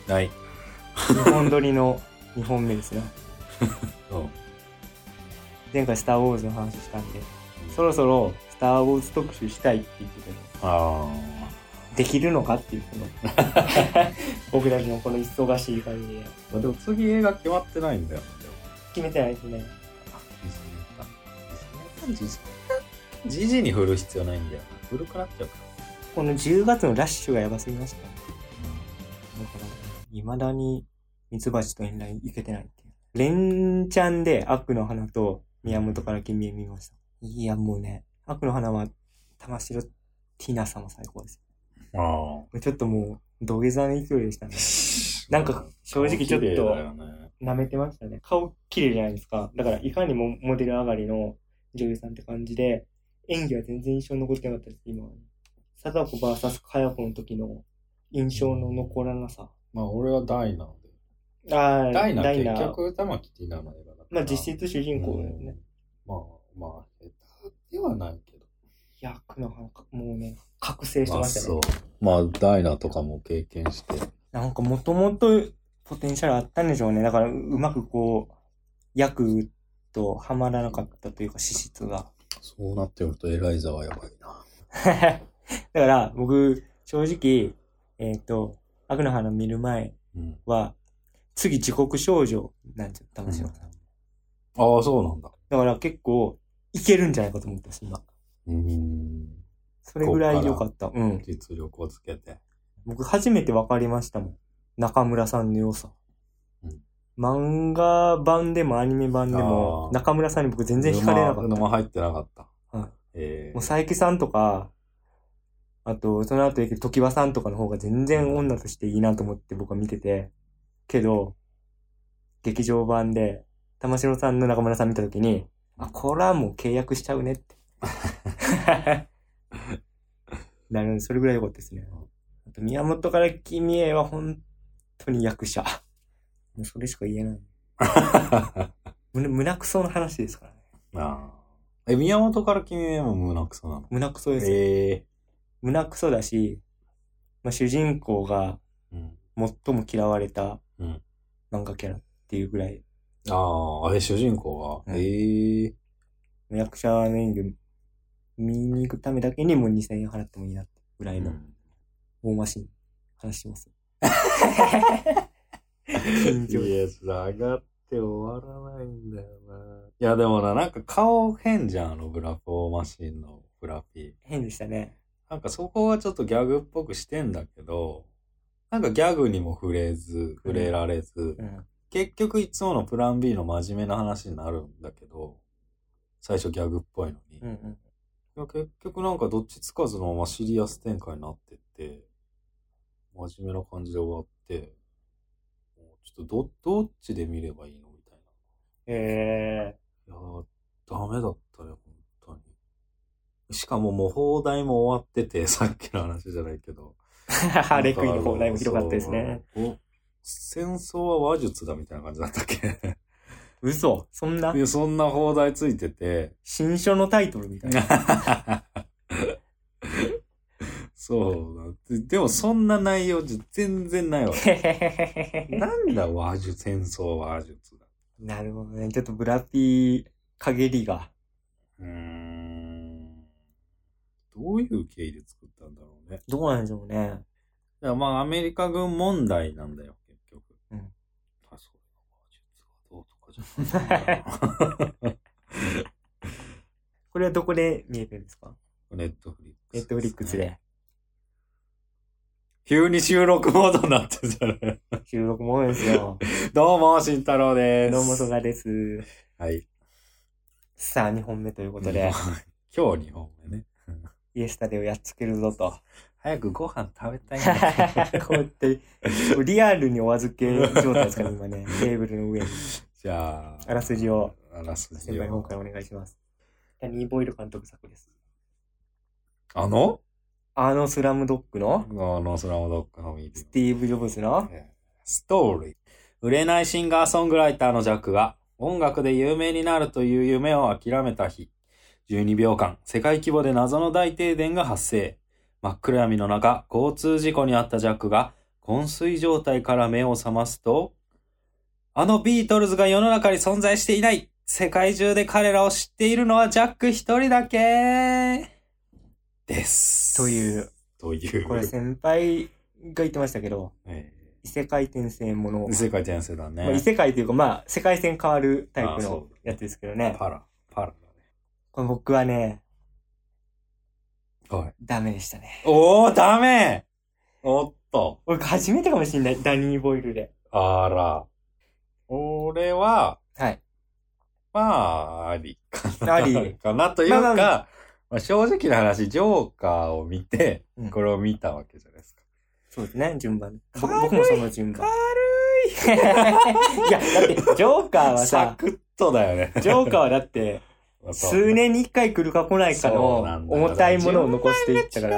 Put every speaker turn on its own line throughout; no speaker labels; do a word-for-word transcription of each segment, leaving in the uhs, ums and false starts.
ない。
にほん撮りのにほんめですね。
うん、
前回スターウォーズの話したんで、うん、そろそろスターウォーズ特集したいって言ってたけど、あできるのかっていうこの僕たちのこの忙しい感じで。
まあ、でも次映画決まってないんだよ。
決めてないですね。
ジジに振る必要ないんだよな。古くなっちゃうから。
このじゅうがつのラッシュがやばすぎました、ね。うん、だからいまだにミツバチと遠雷いけてないっていう。連チャンで悪の花と宮本から君へ見ました。いやもうね、悪の花は玉城ティナさんも最高です。ああ。ちょっともう土下座の勢いでしたね。なんか正直ちょっと舐めてましたね。顔綺麗じゃないですか。だからいかにもモデル上がりの女優さんって感じで、演技は全然印象に残ってなかったです、今は。貞子 ブイエス かや子の時の印象の残らなさ。
まあ俺はダイナで。
ああ、
ダイナ結局玉木ティナの映画だから。
まあ実質主人公だよね。
まあまあ、下手ではないけど。
役のなんかもうね、覚醒してましたね。
まあそう。まあダイナとかも経験して。
なんかもともとポテンシャルあったんでしょうね。だからうまくこう、役とはまらなかったというか資質が。
そうなってくるとエライザはやばいな。
だから僕、正直、えっと、悪の花見る前は、うん、次時刻少女なんですよ、玉城さん。
ああ、そうなんだ。
だから結構、いけるんじゃないかと思ったし、今。うーん。それぐらい良かった。うん。
実力をつけて。
僕初めて分かりましたもん。中村さんの良さ。うん、漫画版でもアニメ版でも、中村さんに僕全然惹かれなかった。
沼入ってなかった。
はい。えー、もう佐伯さんとか、あと、その後で時和さんとかの方が全然女としていいなと思って僕は見てて。けど、劇場版で、玉城さんの中村さん見たときに、あ、これはもう契約しちゃうねって。なるほど、それぐらい良かったですね。あと、宮本から君へは本当に役者。もうそれしか言えない。胸、胸クソの話ですからね。あ
あ。え、宮本から君へも胸クソなの？
胸クソですよ。えー、胸クソだし、まあ、主人公が最も嫌われた漫画キャラっていうぐらい。
うん、ああ、あれ主人公が、うん、ええ
ー。役者の演技見に行くためだけにもうにせんえん払ってもいいなってぐらいの大マシン話します。
緊張。いや、上がって終わらないんだよな。いや、でもな、なんか顔変じゃん、あのブラフォーマシンのフラピー。
変でしたね。
なんかそこはちょっとギャグっぽくしてんだけど、なんかギャグにも触れず、触れられず、うんうん、結局いつものプラン B の真面目な話になるんだけど、最初ギャグっぽいのに。うんうん、いや結局なんかどっちつかずのままシリアス展開になってって、真面目な感じで終わって、ちょっと ど, どっちで見ればいいのみたいな。
え
ー。いやー、ダメだったよ、本当に。しかももう放題も終わってて、さっきの話じゃないけど。
ハーレクインの放題も広かったですね。
戦争は話術だみたいな感じだったっけ？
嘘？そんな？
で、そんな放題ついてて。
新書のタイトルみたいな。
そうだ。でもそんな内容じゃ全然ないわけ。なんだ話術、戦争は話術だ。
なるほどね。ちょっとブラピー陰りが。
うーん。どういう経緯で作ったんだろうね。
どうなんでしょうね。
いやまあアメリカ軍問題なんだよ、結局。うん。あ、そう。話術はどうとかじゃない。
これはどこで見えてるんですか？
ネットフリックス、
ね。ネットフリックスで。
急に収録モードになってたね。
収録モードですよ。
どうも、慎太郎です。
どうも、曽我です。
はい。
さあ、にほんめということで。
今日にほんめね。
イエスタデーをやっつけるぞと。
早くご飯食べたいんだ。
こうやって、リアルにお預け状態ですから、今ね。テーブルの上に。
じゃあ、
あらすじを。
あらすじを。
先輩の方からお願いします。ダニー・ボイル監督作です。
あの
あのスラムドッグの
あのスラムドッグの
スティーブ・ジョブズの
ストーリー。売れないシンガーソングライターのジャックが音楽で有名になるという夢を諦めた日。じゅうにびょうかん、世界規模で謎の大停電が発生。真っ暗闇の中、交通事故に遭ったジャックが昏睡状態から目を覚ますと、あのビートルズが世の中に存在していない。世界中で彼らを知っているのはジャック一人だけです。
という。
という。
これ先輩が言ってましたけど、ええ、異世界転生もの。
異世界転生だね。
まあ、異世界というか、まあ、世界線変わるタイプのやつですけどね。
パラ、パラだね。
これ僕はね、
はい。
ダメでしたね。
おー、ダメおっと。
俺初めてかもしれない、ダニー・ボイルで。
あら。俺は、
はい。
まあ、ありかな。
あり。
かなというか、まあまあまあ、正直な話、ジョーカーを見て、これを見たわけじゃないですか。
うん、そうですね、順番。僕もその順番。
軽いいや、
だって、ジョーカーはさ、
サクッとだよね。
ジョーカーはだって、数年に一回来るか来ないかの重たいものを残していったから。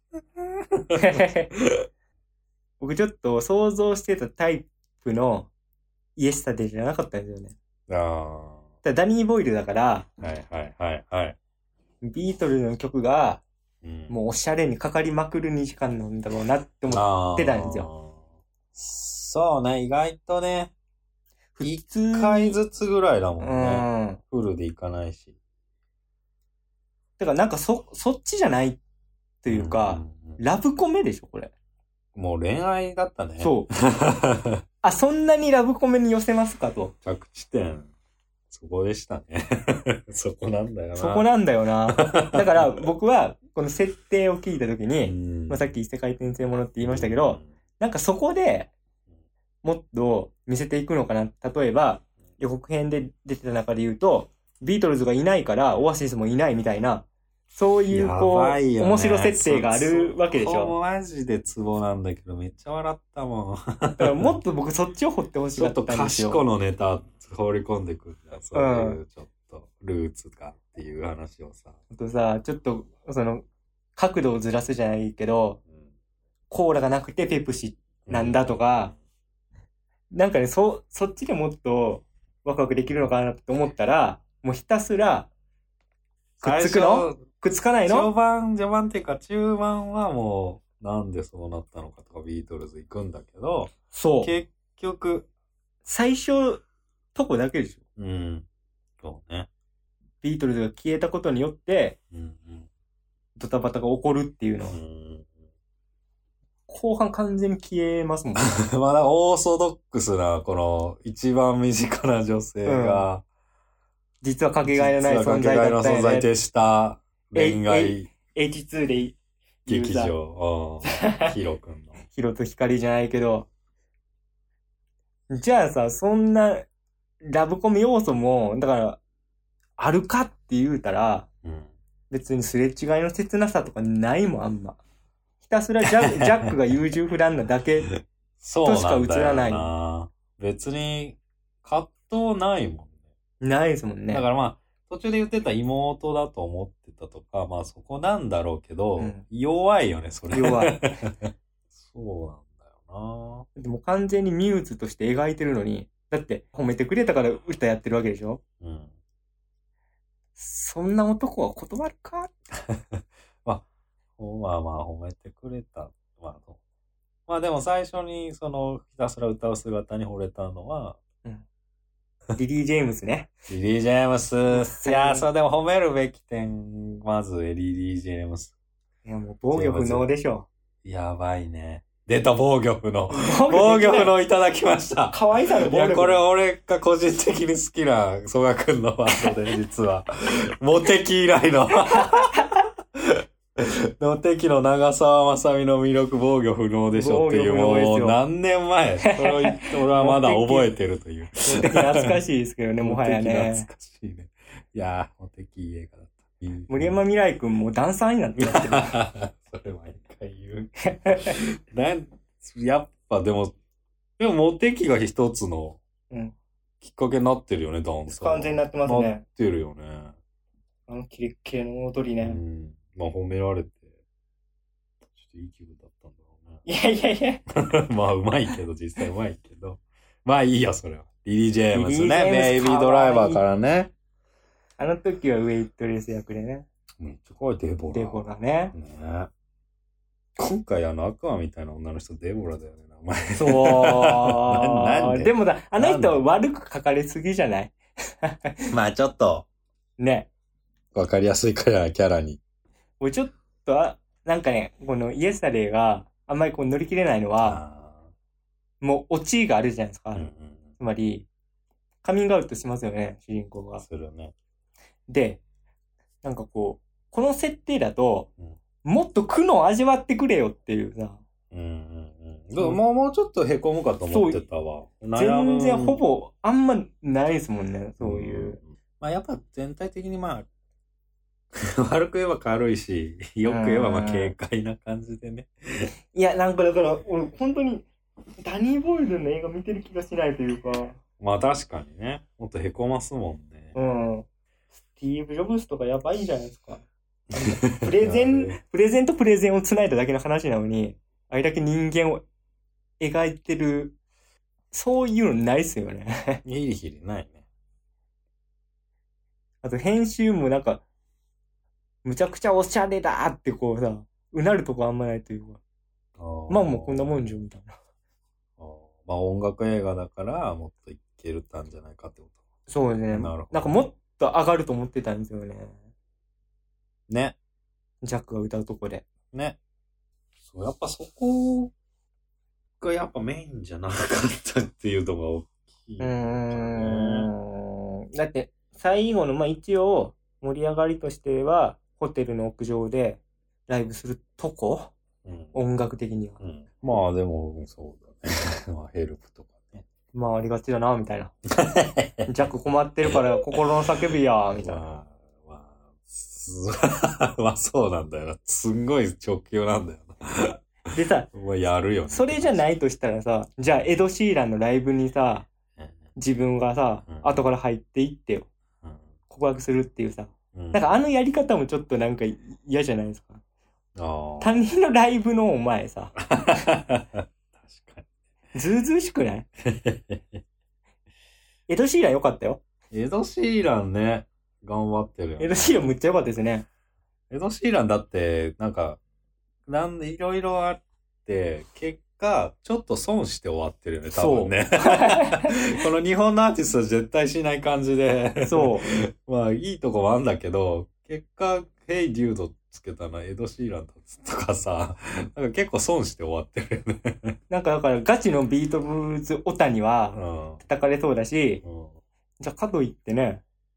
僕ちょっと想像してたタイプのイエスタデーじゃなかったんですよね。
あ
あ。ダニー・ボイルだから、
はいはいはいはい。
ビートルズの曲が、うん、もうおしゃれにかかりまくるにじかんなんだろうなって思ってたんですよ。
そうね、意外とね、一回ずつぐらいだもんね。うん、フルでいかないし。
だからなんかそ、そっちじゃないというか、うんうんうん、ラブコメでしょ、これ。
もう恋愛だったね。
そう。あ、そんなにラブコメに寄せますかと。
着地点、そこでしたね。そこなんだよな。
そこなんだよな。だから僕は、この設定を聞いたときに、うんまあ、さっき異世界転生ものって言いましたけど、うん、なんかそこでもっと見せていくのかな。例えば、予告編で出てた中で言うと、ビートルズがいないからオアシスもいないみたいな、そういうこう、ね、面白設定があるわけでしょ。
そこマジでツボなんだけど、めっちゃ笑ったもん。
だからもっと僕そっちを掘ってほしかったんですよ。
ちょっと賢のネタ放り込んでくるじゃん。そういうちょっとルーツかっていう話をさ。
あとさ、ちょっとその角度をずらすじゃないけど、うん、コーラがなくてペプシなんだとか、うん、なんかね、そ、そっちでもっとワクワクできるのかなって思ったら、もうひたすら、くっつくのくっつかないの
序盤、序盤っていうか中盤はもうなんでそうなったのかとかビートルズ行くんだけど、
そう。
結局、
最初、とこだけでしょ。
うん。そうね。
ビートルズが消えたことによって、
うんうん、
ドタバタが起こるっていうのは。うん、後半完全に消えますもんね。
まだオーソドックスな、この一番身近な女性が、うん、
実はかけがえのない存在だったよね。
かけがえの存在でした。恋愛
エイチツー で
劇場ヒロくんの
ヒロとヒカリじゃないけど、じゃあさ、そんなラブコメ要素もだからあるかって言うたら、うん、別にすれ違いの切なさとかないもんあんま。ひたすらジャジャックが優柔不断なだけとしか映らない。
そうなんだよな。別に葛藤ないもんね。
ないですもんね。
だからまあ途中で言ってた妹だと思ってたとか、まあそこなんだろうけど、うん、弱いよね、それ。
弱い。
そうなんだよ
な。でも完全にミューズとして描いてるのに、だって褒めてくれたから歌やってるわけでしょ？うん。そんな男は断るか
まあ、まあまあ褒めてくれた。まあ、まあでも最初にそのひたすら歌う姿に惚れたのは、うん
リリー・ジェームスね。
リリー・ジェームス。いやー、そうでも褒めるべき点、まずリリー・ジェームス。
いや、もう防御不能でしょ。
やばいね。出た防御不能。防御不能いただきました。
可愛さの防御不能。
いや、これ俺が個人的に好きな曽我くんのワードで、実は。モテキ以来の。モテキの長澤まさみの魅力防御不能でしょっていう、もう何年前。それを言って俺はまだ覚えてるという。
モテキ懐かしいですけどね、もはやね。
モテキ懐かしいね。いやー、モテキいい映画だった。
森山未來くんもダンサーになってますけど。
それ毎回言う。なんやっぱでも、でもモテキが一つのきっかけになってるよね、ダンサー。
完全になってますね。
なってるよね。
あのキレッキレの踊りね。うん
まあ褒められて、ちょっといい気分だったんだろうね。
いやいやいや。
まあうまいけど、実際うまいけど。まあいいよ、それは。リリー・ジェームスね。ベイビードライバーからね。
あの時はウェイトレス役でね。
めっちゃ可愛いデボラ。
デボラね。
ね今回あのアクアみたいな女の人デボラだよね、名前。
そう
なんで
でもだ、あの人悪く書かれすぎじゃない？
まあちょっと。
ね。
わかりやすいからキャラに。
もうちょっと、なんかね、このイエスタデイがあんまりこう乗り切れないのは、もうオチがあるじゃないですか。うんうん、つまり、カミングアウトしますよね、主人公が。
するね。
で、なんかこう、この設定だと、うん、もっと苦悩を味わってくれよっていうさ。
うんうんうん。でももう、もうちょっと凹むかと思ってたわ。
全然ほぼあんまないですもんね、そういう。うん、
まあやっぱ全体的にまあ、悪く言えば軽いし、よく言えばまあ軽快な感じでね。
いや、なんかだから、俺本当に、ダニー・ボイルの映画見てる気がしないというか。
まあ確かにね。もっと凹ますもんね。
うん。スティーブ・ジョブズとかやばいんじゃないですか。プレゼン、プレゼンとプレゼンを繋いだだけの話なのに、あれだけ人間を描いてる、そういうのないっすよね。
ヒリヒリないね。
あと編集もなんか、むちゃくちゃおしゃれだってこうさ、うなるとこあんまないというか。まあもうこんなもんじゃみたいな。
あまあ音楽映画だからもっといけるったんじゃないかってこと。
そうですね。なるほど。なんかもっと上がると思ってたんですよね。
ね。
ジャックが歌うとこで。
ね。そう、やっぱそこがやっぱメインじゃなかったっていうのが大きい、ね。う
ーん。だって最後の、まあ一応盛り上がりとしては、ホテルの屋上でライブするとこ、うん、音楽的には、
うん。まあでも、そうだね。まあヘルプとかね。
まあありがちだな、みたいな。ジャック困ってるから心の叫びや、みたいな。まあ、
まあ、まあそうなんだよな。すんごい直球なんだよな。
でさ、
まあやるよね。
それじゃないとしたらさ、じゃあエド・シーランのライブにさ、自分がさ、うん、後から入っていってよ。うん、告白するっていうさ。うん、なんかあのやり方もちょっとなんか嫌じゃないですか。あ他人のライブのお前さ。確かに。ずうずうしくないエド・シーラン良かったよ。
エド・シーランね、頑張ってるよ、ね。
エド・シーランむっちゃ良かったですね。
エド・シーランだって、なんか、なんでいろいろあって、結果、ちょっと損して終わってるよね、多分ね。この日本のアーティストは絶対しない感じで。そう。まあ、いいとこもあるんだけど、結果、ヘイ・デュードつけたのはエド・シーランだとかさ、なんか結構損して終わってるよね。
なんかだからガチのビートルズオタには叩かれそうだし、うん、じゃあかといってね、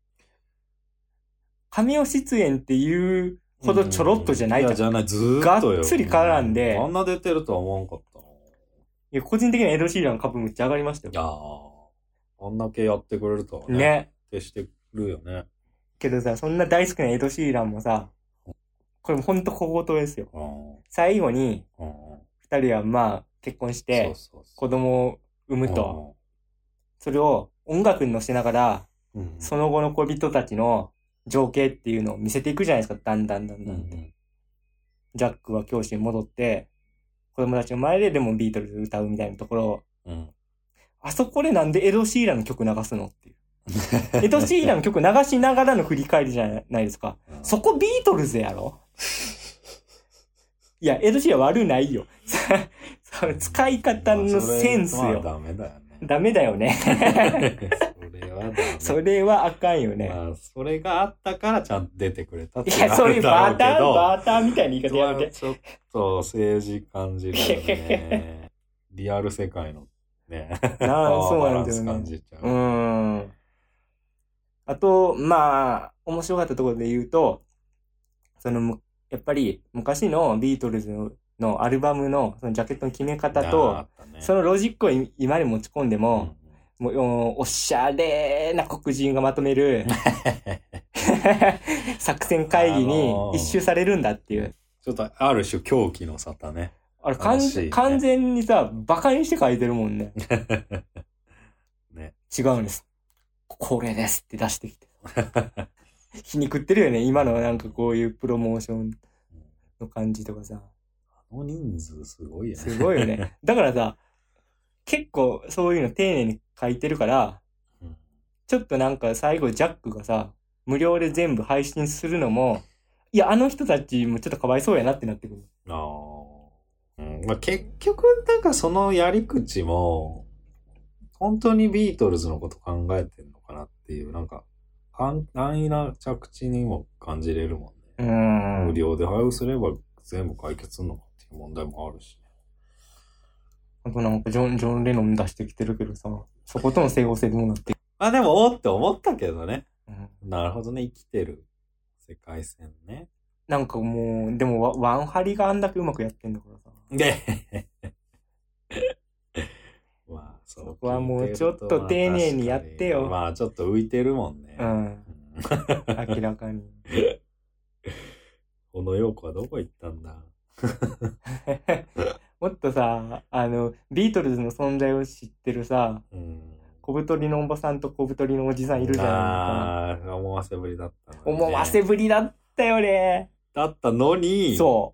神尾出演っていうほどちょろっとじゃないじゃん。いや、
じゃない、ずーっとよ。
がっつり絡んで。
あんな出てるとは思わんかったな。い
や、個人的にはエド・シーランの株めっちゃ上がりましたよ。
いやー、あんだけやってくれるとはね。ね。徹してるよね。
けどさ、そんな大好きなエド・シーランもさ、これもほんと小言ですよ。最後に、二人はまあ結婚して、子供を産むと。それを音楽に乗せながら、その後の恋人たちの情景っていうのを見せていくじゃないですか。だんだんだんだんって。ジャックは教師に戻って、子供たちの前ででもビートルズ歌うみたいなところ、うん、あそこでなんでエド・シーランの曲流すのっていう。エド・シーランの曲流しながらの振り返りじゃないですか。うん、そこビートルズやろいや、エド・シーラン悪ないよ。使い方のセンスよ。
まあ、ダメだよね。
ダメだよね。
それはダメ。
それはあかんよね。
まあ、それがあったからちゃんと出てくれたって
いや、そういうバーター、バーターみたいな言い方やめて。
ちょっと政治感じるよね。リアル世界のね。
ああ、そうなんですよね。
感じちゃう。
うん。あと、まあ、面白かったところで言うと、その、やっぱり昔のビートルズののアルバムのそのジャケットの決め方と、ね、そのロジックを今に持ち込んでも、うん、もうおしゃれな黒人がまとめる作戦会議に一周されるんだっていう。
ちょっとある種狂気の沙汰ね。
あれ完、ね、完全にさ、バカにして書いてるもんね。ね違うんです。これですって出してきて。皮肉ってるよね。今のなんかこういうプロモーションの感じとかさ。
あの人数すごいよね。
すごいよね。だからさ、結構そういうの丁寧に書いてるから、うん、ちょっとなんか最後ジャックがさ、無料で全部配信するのも、いや、あの人たちもちょっとかわいそうやなってなってくる。あ
まあ、結局、なんかそのやり口も、本当にビートルズのこと考えてんのかなっていう、なんか、安易な着地にも感じれるもんね。うん。無料で配布すれば全部解決するのかっていう問題もあるしね。
あとなんかジョン、ジョン・レノン出してきてるけどさ、そことの整合性どうなって
まあでも、おーって思ったけどね。うん、なるほどね、生きてる世界線ね。
なんかもう、でもワ、ワンハリがあんだけうまくやってんだからさ。
で、まあ、そう。そ
こはもうちょっと丁寧にやってよ。
まあ、ちょっと浮いてるもんね。うん。
明らかに。
この陽子はどこ行ったんだ
もっとさ、あの、ビートルズの存在を知ってるさ、うん、小太りのおばさんと小太りのおじさんいるじゃないですか。
ああ、思わせぶりだったの、ね。
思わせぶりだったよね。
だったのに、そう。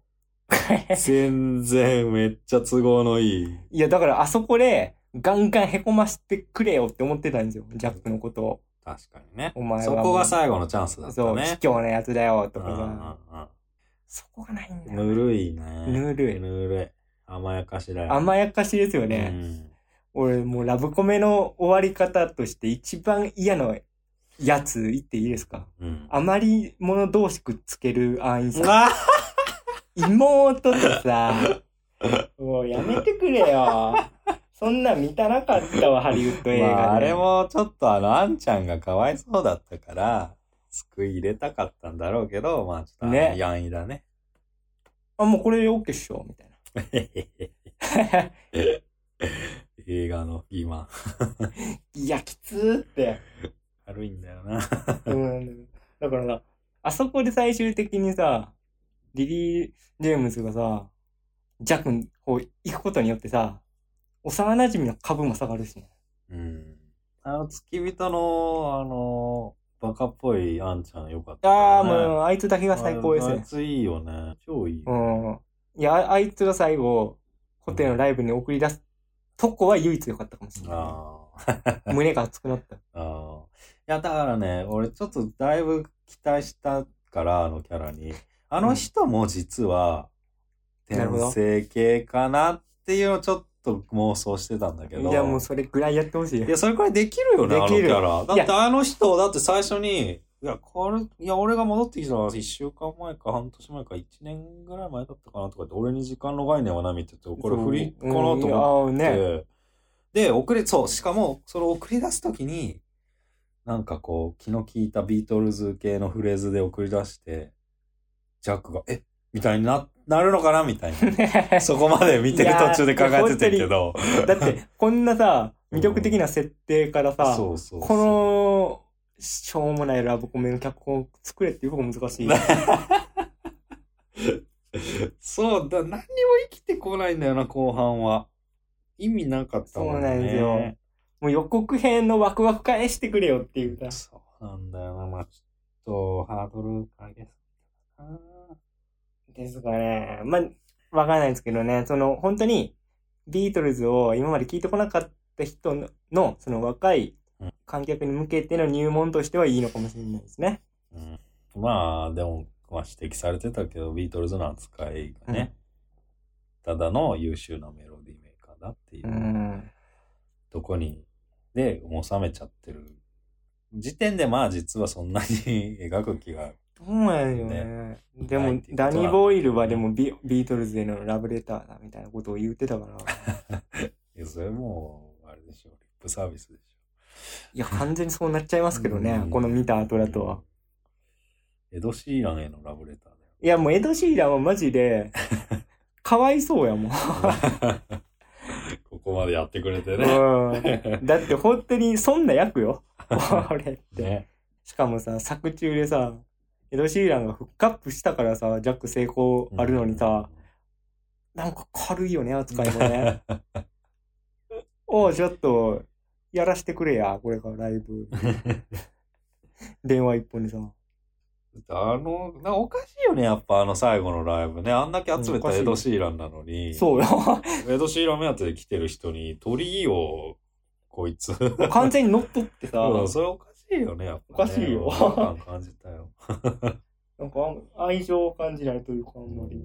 全然めっちゃ都合のいい。
いや、だからあそこでガンガンへこましてくれよって思ってたんですよ、ジャックのことを。
確かにね。お前は。そこが最後のチャンスだったね。そう、
卑怯なやつだよ、とかさ。うんうんうん、そこがないんだよ。
ぬるいね。
ぬるい。
ぬるい。甘やかしだよ。
甘やかしですよね。うん、俺もうラブコメの終わり方として一番嫌なやつ言っていいですか、うん、あまり者同士くっつける安易さ。妹とさ、もうやめてくれよ。そんなん見たなかったわ、ハリウッド映画で。ま
あ、あれもちょっとあの、あんちゃんがかわいそうだったから、救い入れたかったんだろうけど、まあちょっとね、安易だね。
あ、もうこれで OK っしょみたいな。
映画の今。
いや、きつーって。
軽いんだよな。
うん。だからさ、あそこで最終的にさ、リリー・ジェームズがさ、ジャックの方行くことによってさ、幼馴染の株も下がるしね。
うん。あの、付き人の、あの、バカっぽいあんちゃんよかった、ね。
ああ、もう、あいつだけが最高ですね。
あいついいよね。超いい、ね。
うん。いや、あいつが最後、ホテルのライブに送り出すとこは唯一良かったかもしれない。あ胸が熱くなった。
あいや、だからね、俺ちょっとだいぶ期待したから、あのキャラに。あの人も実は、転生系かなっていうのをちょっと妄想してたんだけど。
いや、もうそれぐらいやってほしい。
いや、それくらいできるよね、あのキャラ。だってあの人、だって最初に、いや、これ、いや、俺が戻ってきたのはいっしゅうかんまえか、半年前か、いちねんぐらい前だったかなとかって、俺に時間の概念は何見てて、これ振りかなと思って。ね、で、遅れ、そう、しかも、それを送り出すときに、なんかこう、気の利いたビートルズ系のフレーズで送り出して、ジャックが、えみたいにな、なるのかなみたいな。そこまで見てる途中で考えてたけど。
だって、こんなさ、魅力的な設定からさ、うん、そうそうそうこの、しょうもないラブコメの脚本作れっていう方が難しい。
そうだ、何にも生きてこないんだよな、後半は。意味なかったもんね。
そうなんですよ。もう予告編のワクワク返してくれよっていうか。
そうなんだよな、まあ、ちょっと、ハードル上げそうだな。
ですかね。まあ、わからないですけどね、その、本当に、ビートルズを今まで聞いてこなかった人の、のその若い観客に向けての入門としてはいいのかもしれないですね。
うん、まあ、でも、まあ、指摘されてたけど、ビートルズの扱いがね、うん、ただの優秀なメロディーメーカーだっていう、うん、とこに、で、収めちゃってる時点で、まあ、実はそんなに描く気が、
そうなんよね。でも、ダニー・ボイルはでもビ、ビートルズへのラブレターだみたいなことを言ってたから。
いや、それもう、あれでしょ、リップサービスでしょ。
いや、完全にそうなっちゃいますけどね、この見た後だとは。
エド・シーランへのラブレターだよ。
いや、もうエド・シーランはマジで、かわいそうやもん。
ここまでやってくれてね。
うん。だって本当にそんな役よ。俺って、ね。しかもさ、作中でさ、エド・シーランがフックアップしたからさ、ジャック成功あるのにさ、うん、なんか軽いよね、扱いもね。おう、ちょっと、やらしてくれや、これからライブ。電話一本でさ。
あの、なおかしいよね、やっぱあの最後のライブね。あんだけ集めたエド・シーランなのに。
そうよ。
エド・シーラン目当てで来てる人に、鳥居を、こいつ。
完全に乗っ取ってさ。
そう、それおかしいよね、やっぱ、ね。
おかしいよ。
感感じたよ。
なんか愛情を感じないというか、あんまり。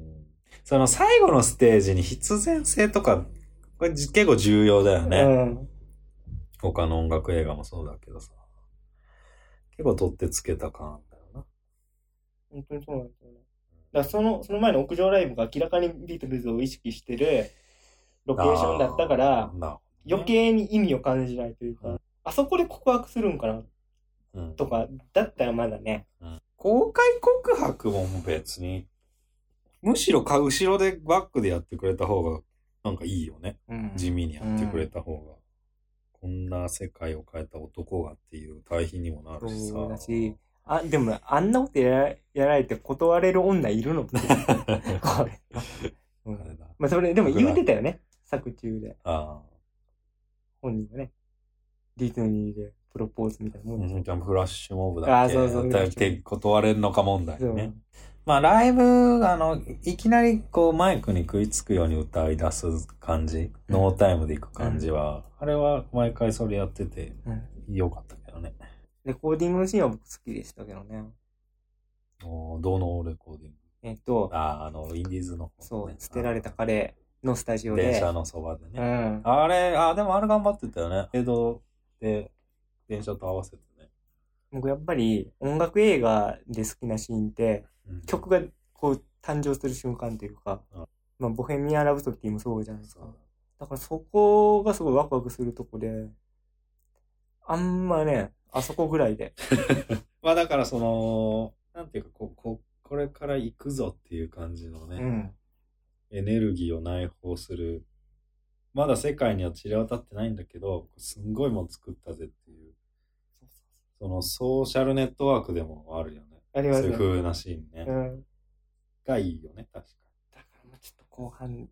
その最後のステージに必然性とか、これ結構重要だよね。うん、他の音楽映画もそうだけどさ。結構取ってつけた感だよな。
本当にそうなんですよね。だからその、その前の屋上ライブが明らかにビートルズを意識してるロケーションだったから、余計に意味を感じないというか、うん、あそこで告白するんかな、うん、とか、だったらまだね。
うん、公開告白も別に、むしろか後ろでバックでやってくれた方がなんかいいよね。うん、地味にやってくれた方が、うん。こんな世界を変えた男がっていう対比にもなるしさ。
そうだし、あ、でもあんなことやら、やられて断れる女いるのこれ。うん、まあそれ、でも言うてたよね。作中で。ああ。本人がね。ディズニーでプロポーズみたいなもんですよ。
うん、フラッシュモブだっけ。ああ、そうそう。断れるのか問題ね。まあライブ、あの、いきなりこうマイクに食いつくように歌い出す感じ、うん、ノータイムでいく感じは、うん、あれは毎回それやってて、よかったけどね。
レコーディングのシーンは僕好きでしたけどね。
おどのレコーディング
えっと、
あ、あの、インディーズの、ね。
そう、捨てられた彼のスタジオで。
電車のそばでね。うん。あれ、あ、でもあれ頑張ってたよね。江戸で電車と合わせてね。
僕やっぱり音楽映画で好きなシーンって、うん、曲がこう誕生する瞬間というか、うん、まあ、ボヘミアン・ラプソディもそうじゃないですか。だからそこがすごいワクワクするとこで、あんまね、あそこぐらいで。
まあだからその、なんていうか、こここれから行くぞっていう感じのね、うん、エネルギーを内包する。まだ世界には散り渡ってないんだけど、すんごいもん作ったぜっていう。そのソーシャルネットワークでもあるよね。ありますね。そういう風なシーンね。うん、がいいよね、確かに。
だからもうちょっと後半。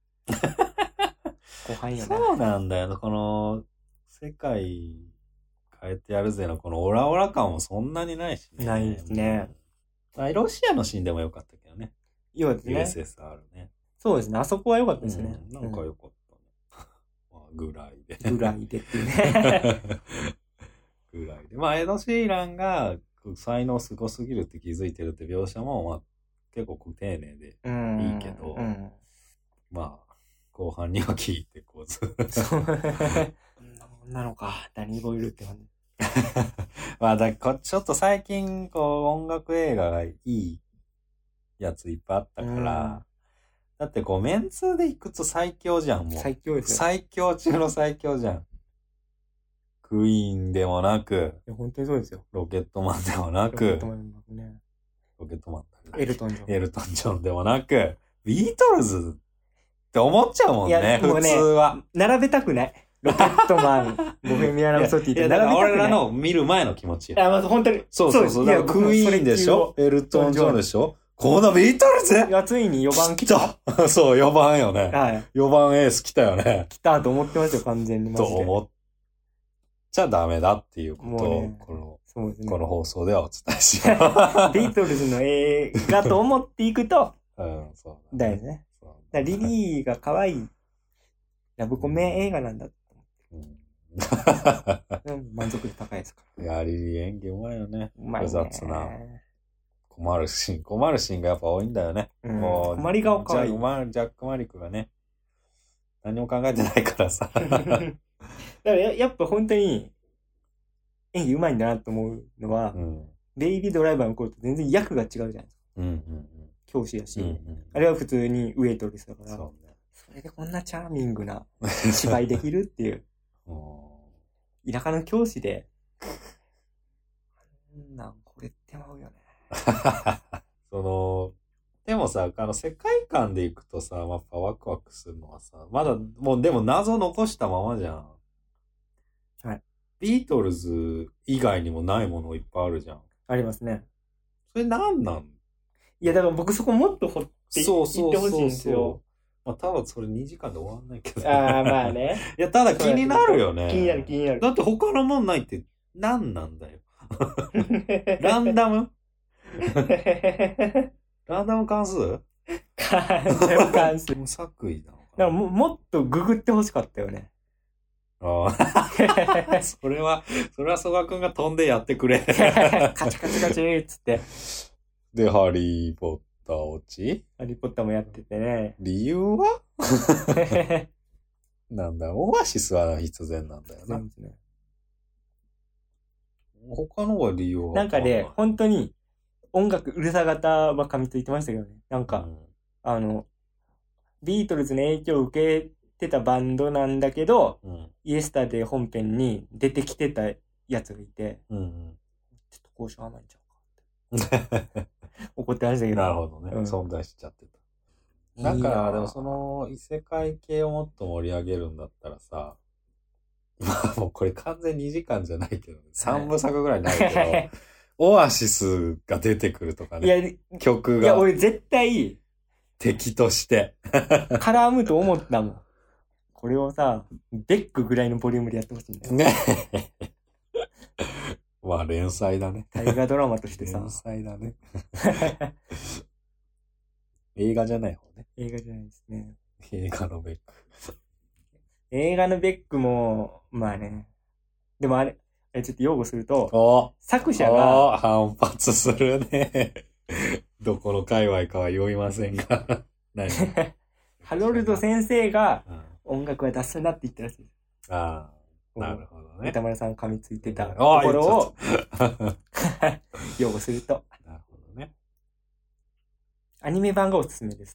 後半よね。
そうなんだよね。この、世界変えてやるぜのこのオラオラ感もそんなにないし
ね。ないですね。
まあ、ロシアのシーンでもよかったけどね。
よかったね。
ユーエスエスアール ね。
そうですね。あそこは良かったですね。
うん、なんか良かったね。うん、まあ、ぐらいで。
ぐらいでっていうね。
ぐらいで。まあ、エド・シーランが才能すごすぎるって気づいてるって描写も、まあ、結構丁寧でいいけど、うん、まあ、後半には聞いてこうず。
そう。女の子か、ダニー・ボイルって感じ。
まあだこ、ちょっと最近、こう、音楽映画がいいやついっぱいあったから、うん、だってこう、メンツでいくと最強じゃん、もう。
最強ですよ。
最強中の最強じゃん。クイーンでもなく、
いや本当にそうですよ。
ロケットマンでもなく、
ロケットマンね。
ロケットマンだ
ね。エルトンジョン。
エルトンジョンでもなく、ビートルズって思っちゃうもんね、ね普通は。
並べたくない。ロケットマン、ボヘミアン・ラプソディって並べたくない。いや、だから
俺らの見る前の気持ちよ。
いや、まず本当に。
そうそうそう。だからクイーンでしょ、エルトンジョンでしょ、このビートルズ
いや、ついによばん来た。
そう、よばんよね。はい。よばんエース来たよね。
来たと思ってますよ、完全に。マジで。
と思っちゃダメだっていうことを、ね、この、そうですね、この放送ではお伝えしよう。
ビートルズの映画と思っていくと、
うん、そう。
だよね。そうだリリーが可愛いラブコメ映画なんだって思って。うん、満足度高いですから。
いや、リリー演技うまいよね。
うまいね。
複雑な。困るシーン、困るシーンがやっぱ多いんだよね。
うん、もう困り顔可愛い。
ジャック・マリックがね、何も考えてないからさ。だ
からや、やっぱ本当に演技うまいんだなと思うのは、うん、ベイビードライバーの頃と全然役が違うじゃないですか。うんうんうん、教師だし、うんうん、あれは普通にウェイトレスだから、そうね、それでこんなチャーミングな芝居できるっていう。田舎の教師で、あんなんこれってまうよね。
その、でもさ、あの世界観でいくとさ、やっぱワクワクするのはさ、まだ、もうでも謎残したままじゃん。
はい。
ビートルズ以外にもないものいっぱいあるじゃん。
ありますね。
それなんなん？
いや、だから僕そこもっと掘っていってほしいんですよ。
まあ、ただそれにじかんで終わんないけど。
ああ、まあね。
いや、ただ気になるよね。
気になる気になる。
だって他のもんないって何なんだよ。ランダムランダム関数
ランダム関数。
無作為なのか
な。だからも、もっとググってほしかったよね。
ああ。それは、それは曽我くんが飛んでやってくれ。
カチカチカチっつって。
で、ハリーポッター落ち
ハリーポッターもやっててね。
理由はなんだ、オアシスは必然なんだよな。
ですね。
他のは理由は
なんかね、本当に音楽うるさ型は噛みついてましたけどね。なんか、うん、あの、ビートルズの影響を受けてたバンドなんだけど、うん、イエスタデー本編に出てきてたやつがいて、うんうん、ちょっと交渉甘いんちゃうかって。怒ってましたけど。
なるほどね。うん、存在しちゃってた。なんか、でもその異世界系をもっと盛り上げるんだったらさ、まあもうこれ完全にじかんじゃないけど、ね、さんぶさくぐらいになるけど、オアシスが出てくるとかね。いや、曲が。
いや、俺絶対、
敵として。
絡むと思ったもん。これをさ、ベックぐらいのボリュームでやってほしいんだよ。ね。
まあ連載だね。
大河ドラマとしてさ。
連載だね。映画じゃない方ね。
映画じゃないですね。
映画のベック。
映画のベックも、まあね。でもあれ、ちょっと擁護すると、作者が。
反発するね。どこの界隈かは言いませんが。何
ハロルド先生が音楽は出すなって言ったらしい。
ああ、なるほどね。
歌丸さん噛みついてたところを擁護すると。
なるほどね。
アニメ版がおすすめです。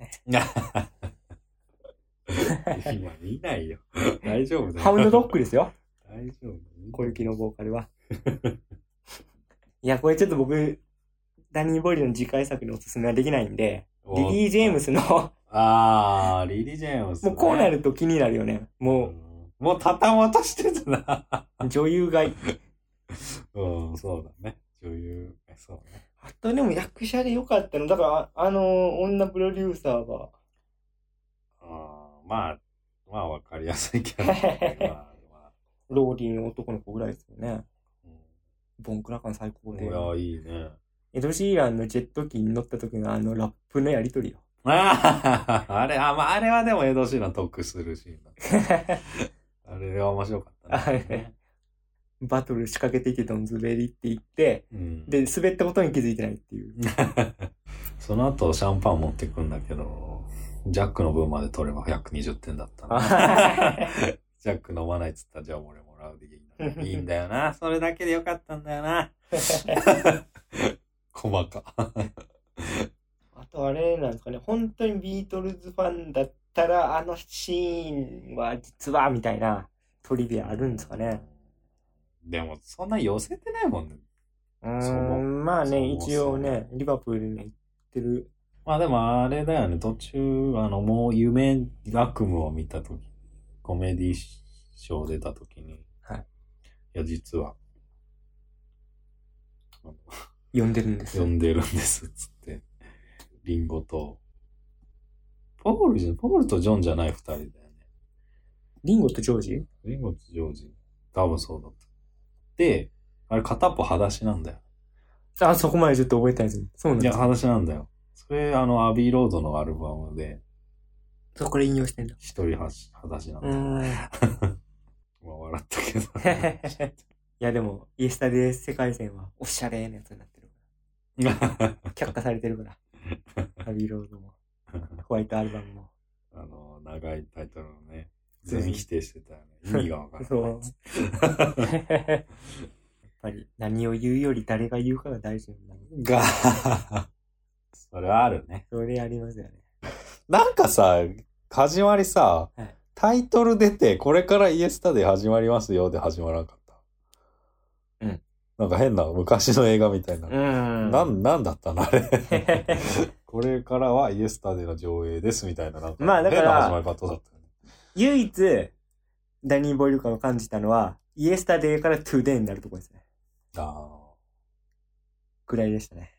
今見ないよ。大丈夫だよ。
ハウンドドッグですよ。
大丈夫。
小雪のボーカルは。いや、これちょっと僕、ダニー・ボイルの次回作におすすめはできないんで、リリー・ジェームスの
あー、リリー・ジェームス、
ね。もうこうなると気になるよね。もう。うん、
もうたたまたしてたな。
女優がいい。
うん、そうだね。女優、そうね。
あとでも役者でよかったの。だから、あの、女プロデューサーが。
あまあ、まあわかりやすいけど。まあ
まあ、ローディーの男の子ぐらいですよね。うん、ボンクラ感最高で。
いや、いいね。
エド・シーランのジェット機に乗った時のあのラップのやりとりよ。
ああ、あれ、あ、まあ、あれはでもエド・シーラン得するシーンだ。あれは面白かったね。
バトル仕掛けてきてドンズベリって言って、うん、で、滑ったことに気づいてないっていう。
その後シャンパン持ってくんだけど、ジャックの分まで取ればひゃくにじゅってんだったな。ジャック飲まないっつったらじゃあ俺もらうでいいんいいんだよな。それだけでよかったんだよな。細か。
あとあれなんですかね、本当にビートルズファンだったらあのシーンは実はみたいなトリビアあるんですかね。
でもそんな寄せてないもんね。
うーん、まあね、一応ね、リバプールに行ってる。
まあでもあれだよね、途中、あの、もう夢、悪夢を見たとき、コメディショー出たときに、はい。いや、実は、
呼んでるんです。
呼んでるんです、つって。リンゴと、ポールじゃ、ポールとジョンじゃない二人だよね。
リンゴとジョージ？
リンゴとジョージ。多分そうだった。で、あれ片っぽ裸足なんだよ。
あ、そこまでちょっと覚えてないです。そうなんです。
いや、裸足なんだよ。それ、あの、アビーロードのアルバムで。
そこで引用してんだ。
一人裸足なんだよ。うーん。まあ、笑ったけど。
いや、でも、イエスタデー世界線はおしゃれなやつになってるから。却下されてるから。アビーロードも。ホワイトアルバムも。
あの、長いタイトルのね、全否定してたよね。意味がわからない。そう。
やっぱり、何を言うより誰が言うかが大事なんだ。
が、それはあるね。
それありますよね。
なんかさ、始まりさ、はい、タイトル出て、これからイエスタデー始まりますよで始まらなかった。うん。なんか変な昔の映画みたいな。うん。なん、なんだったのあれ。これからはイエスタデーの上映ですみたいな、なんか
まあだから、
変な始まり方だったよね。
唯一、ダニー・ボイル感を感じたのは、イエスタデーからトゥデイになるところですね。ああ。ぐらいでしたね。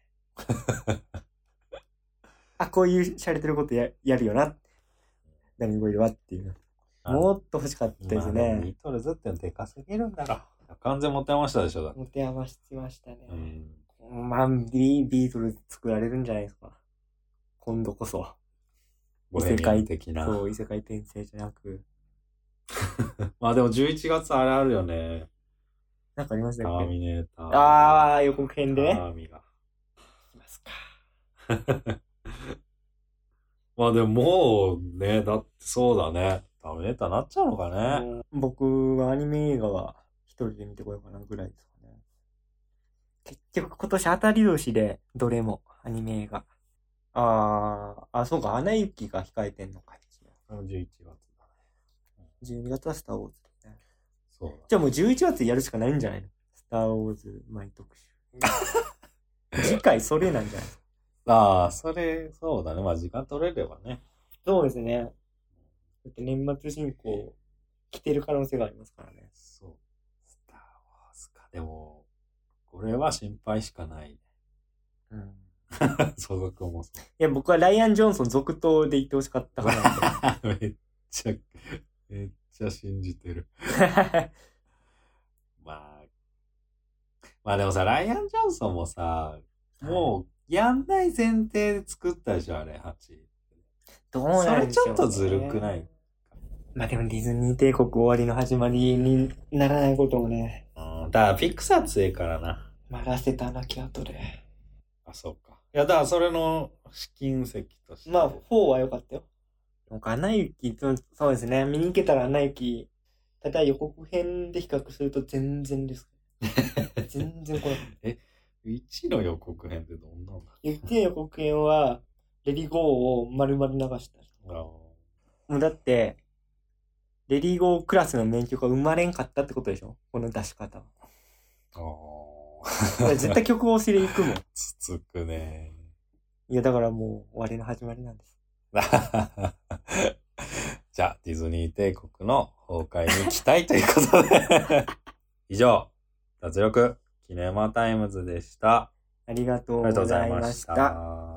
あ、こういう洒落てること や, やるよな。ダニー・ボイルはっていう。もっと欲しかったですね。
ビートルズってでかすぎるんだろ。完全持て余したでしょ、だって。
持て余してましたね。うん。まあ、ビートルズ作られるんじゃないですか。今度こそ。
異世界的な。
そう、異世界転生じゃなく。
まあでもじゅういちがつあれあるよね。
なんかありましたっけ？
ターミネーター。
ああ、予告編で。
ターミが。
いきます
まあでももうね、だってそうだね。ターミネーターなっちゃうのかね。
僕はアニメ映画は一人で見てこようかなぐらいですかね。結局今年当たり年で、どれもアニメ映画。あー、あ、そうか、アナ雪が控えてんのか。
じゅういちがつだね。
じゅうにがつはスターウォーズだね。
そうだ。
じゃあもうじゅういちがつでやるしかないんじゃないの？スターウォーズ毎特集。次回それなんじゃない？
ああ、それ、そうだね。まあ時間取れればね。
そうですね。だって年末進行来てる可能性がありますからね。
そう。スターウォーズか。でも、これは心配しかない。
うん。
所属もそう。
いや、僕はライアン・ジョンソン続投で言ってほしかったか
な。めっちゃ、めっちゃ信じてる。まあ、まあでもさ、ライアン・ジョンソンもさ、もうやんない前提で作ったでしょ、あれ、はち。
どうなんでしょうね。
それちょっとずるくない？
まあでもディズニー帝国終わりの始まりにならないこともね。
うん、だからピクサー強いからな。
任せたなきゃ後で。
あ、そうか。いや、だからそれの試金石として。
まあ、フォーは良かったよ。なんか、アナ雪、そうですね。見に行けたらアナ雪、ただ予告編で比較すると全然です。全然これ。
え、いちの予告編ってどんなんだ？
いちの予告編は、レディゴーを丸々流した。
あ
もうだって、レディゴークラスの名曲が生まれんかったってことでしょ？この出し方は。
ああ。
絶対曲を押しで行くもん。
つつくね。
いや、だからもう終わりの始まりなんです。
じゃあ、ディズニー帝国の崩壊に期待ということで。以上、脱力キネマタイムズでした。
ありがとうございました。